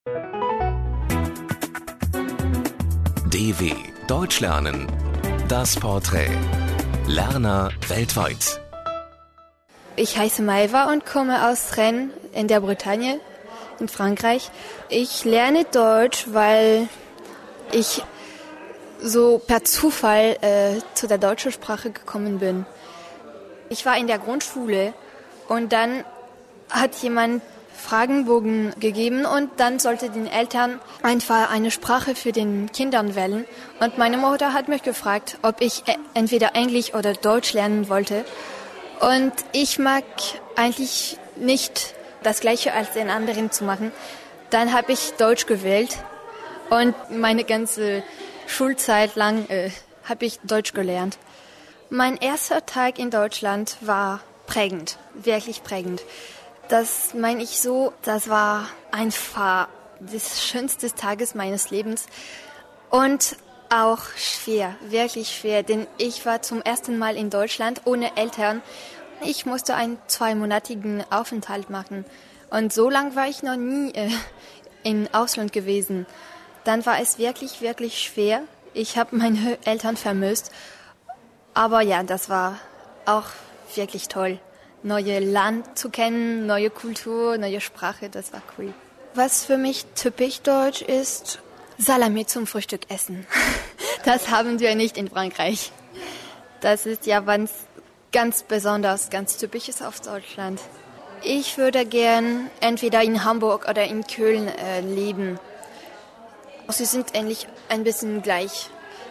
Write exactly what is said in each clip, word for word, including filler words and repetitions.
D W Deutsch lernen. Das Porträt. Lerner weltweit. Ich heiße Maeva und komme aus Rennes in der Bretagne, in Frankreich. Ich lerne Deutsch, weil ich so per Zufall äh, zu der deutschen Sprache gekommen bin. Ich war in der Grundschule und dann hat jemand Fragenbogen gegeben und dann sollte den Eltern einfach eine Sprache für den Kindern wählen. Und meine Mutter hat mich gefragt, ob ich entweder Englisch oder Deutsch lernen wollte. Und ich mag eigentlich nicht das Gleiche als den anderen zu machen. Dann habe ich Deutsch gewählt und meine ganze Schulzeit lang äh, habe ich Deutsch gelernt. Mein erster Tag in Deutschland war prägend, wirklich prägend. Das meine ich so, das war einfach das schönste Tages meines Lebens und auch schwer, wirklich schwer, denn ich war zum ersten Mal in Deutschland ohne Eltern. Ich musste einen zweimonatigen Aufenthalt machen und so lang war ich noch nie äh, im Ausland gewesen. Dann war es wirklich, wirklich schwer. Ich habe meine Eltern vermisst, aber ja, das war auch wirklich toll. Neue Land zu kennen, neue Kultur, neue Sprache, das war cool. Was für mich typisch deutsch ist, Salami zum Frühstück essen. Das haben wir nicht in Frankreich. Das ist ja was ganz besonders, ganz typisches auf Deutschland. Ich würde gern entweder in Hamburg oder in Köln äh, leben. Sie sind ähnlich ein bisschen gleich.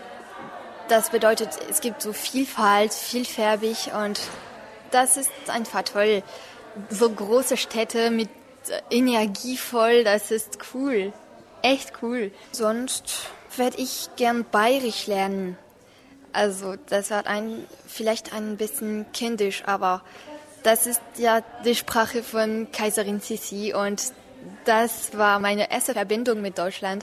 Das bedeutet, es gibt so Vielfalt, vielfärbig und das ist einfach toll. So große Städte mit Energie voll, das ist cool. Echt cool. Sonst werde ich gern Bayerisch lernen. Also das wird ein, vielleicht ein bisschen kindisch, aber das ist ja die Sprache von Kaiserin Sissi und das war meine erste Verbindung mit Deutschland.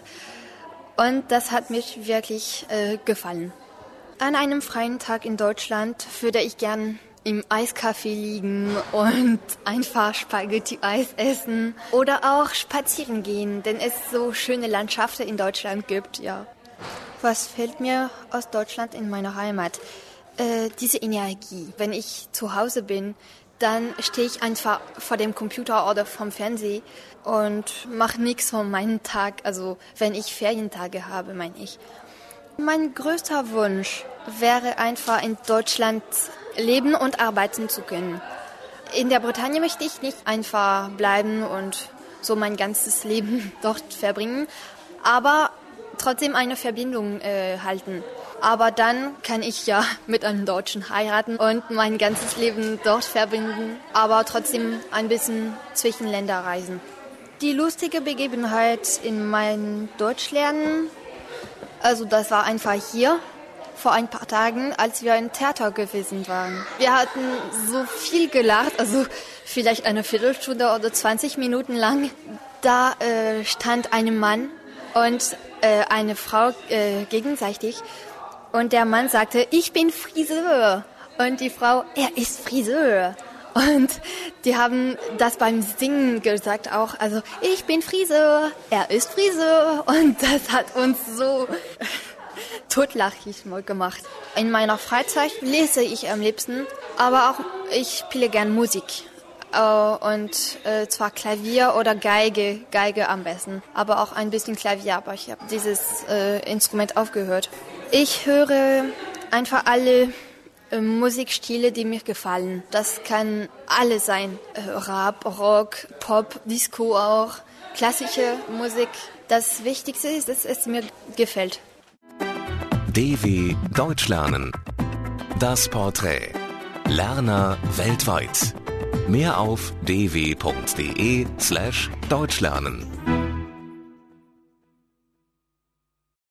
Und das hat mich wirklich äh, gefallen. An einem freien Tag in Deutschland würde ich gern im Eiscafé liegen und einfach Spaghetti-Eis essen oder auch spazieren gehen, denn es so schöne Landschaften in Deutschland gibt, ja. Was fehlt mir aus Deutschland in meiner Heimat? Äh, diese Energie. Wenn ich zu Hause bin, dann stehe ich einfach vor dem Computer oder vom Fernseher und mache nichts von meinem Tag, also wenn ich Ferientage habe, meine ich. Mein größter Wunsch wäre einfach in Deutschland leben und arbeiten zu können. In der Bretagne möchte ich nicht einfach bleiben und so mein ganzes Leben dort verbringen, aber trotzdem eine Verbindung äh, halten. Aber dann kann ich ja mit einem Deutschen heiraten und mein ganzes Leben dort verbinden, aber trotzdem ein bisschen zwischen Länder reisen. Die lustige Begebenheit in meinem Deutschlernen, also das war einfach hier vor ein paar Tagen, als wir im Theater gewesen waren. Wir hatten so viel gelacht, also vielleicht eine Viertelstunde oder zwanzig Minuten lang. Da äh, stand ein Mann und äh, eine Frau äh, gegenseitig und der Mann sagte, ich bin Friseur und die Frau, er ist Friseur. Und die haben das beim Singen gesagt auch, also ich bin Friseur, er ist Friseur und das hat uns so totlachig gemacht. In meiner Freizeit lese ich am liebsten, aber auch ich spiele gern Musik. Und äh, zwar Klavier oder Geige, Geige am besten, aber auch ein bisschen Klavier, aber ich habe dieses äh, Instrument aufgehört. Ich höre einfach alle äh, Musikstile, die mir gefallen. Das kann alles sein, äh, Rap, Rock, Pop, Disco auch, klassische Musik. Das Wichtigste ist, dass es mir gefällt. D W Deutsch lernen. Das Porträt. Lerner weltweit. Mehr auf d w punkt d e slash deutschlernen.